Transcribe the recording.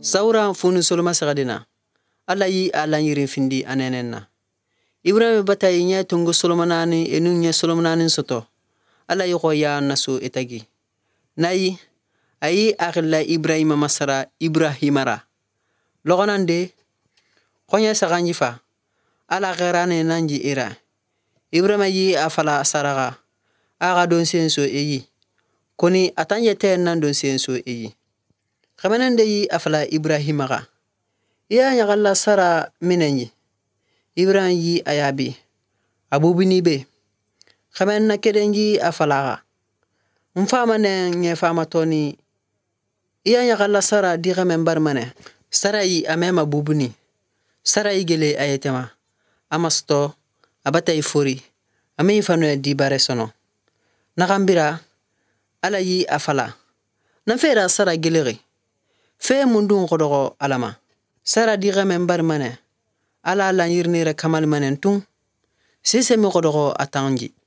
Saura funu soloma sagadina. Alla yi alan yirin findi anenenna. Ibrahim batay nya tungu solomanani enu nya solomanani soto. Alla yi ya nasu etagi. Nayi ayi akhla Ibrahim masara Ibrahimara. Logonande khonya saganjifa. Alla gherane nanji ira. Ibrahim yi afala saraga. Aga don senso eyi. Koni atanye ten nan don senso eyi. Khamanande yi afala Ibrahimaga. Iya nyagalla sara minenyi. Ibrahim yi ayabi. Abubini be. Khamanna kedenji afalaga. Mfama nye fama toni. Iya nyagalla sara diga membar mane. Sara yi amema bubuni. Sara yi gele ayetema. Amasto abata ifuri. Ame ifanu di baresono. Nakambira ala yi afala. Nafera sara geleri. Fe mundu ngodogo alama. Sara diga membar mane. Ala yirnire kamal manen tung. Sise mi ngodogo atangi.